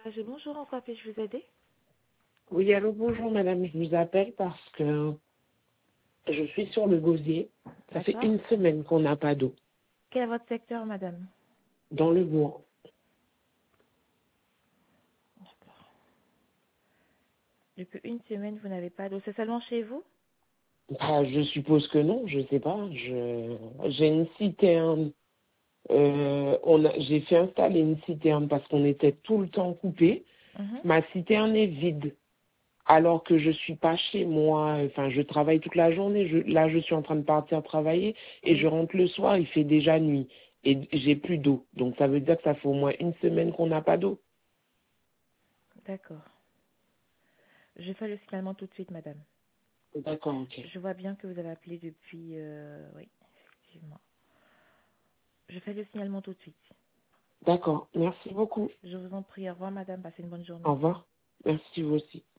Bonjour, en quoi puis-je vous aider? Oui, allô, bonjour madame, je vous appelle parce que je suis sur le gosier. Ça fait D'accord. une semaine qu'on n'a pas d'eau Quel est votre secteur, madame? dans le bourg. Depuis une semaine, vous n'avez pas d'eau. C'est seulement chez vous? Ah, je suppose que non, je sais pas. J'ai une citerne. J'ai fait installer une citerne parce qu'on était tout le temps coupé. Mhm. Ma citerne est vide. Alors que je suis pas chez moi, enfin je travaille toute la journée, là je suis en train de partir travailler et je Oui. rentre le soir, il fait déjà nuit et j'ai plus d'eau. Donc ça veut dire que ça fait au moins une semaine qu'on n'a pas d'eau. D'accord. Je fais le signalement tout de suite, madame. D'accord, ok. Je vois bien que vous avez appelé depuis... Oui, effectivement. Je fais le signalement tout de suite. D'accord, merci beaucoup. Je vous en prie. Au revoir, madame. Passez une bonne Au journée. revoir. Merci vous aussi.